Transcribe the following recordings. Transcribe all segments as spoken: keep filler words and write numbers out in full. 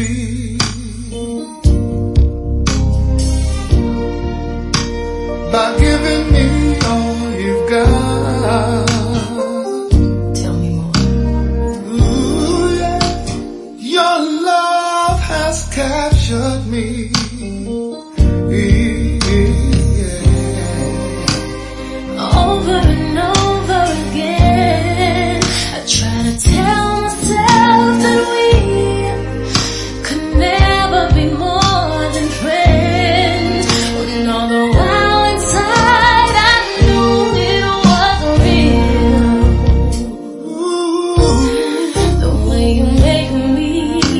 me by giving me all you've got. Tell me more. Ooh, yeah. Your love has captured me. Over and over again, I try to tell myself that we could never be more than friends, when all the while inside I knew it wasn't real. Ooh, the way you make me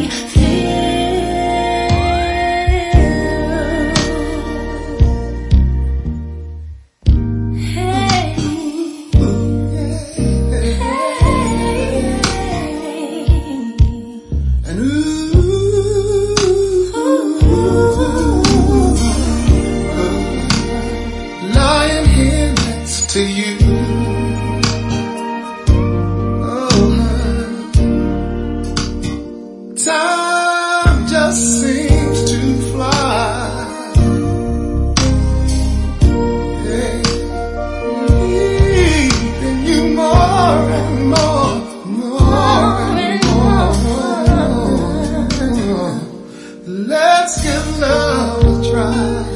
to you. Oh, time just seems to fly. Hey, needing you more and more, more and more. Let's give love a try.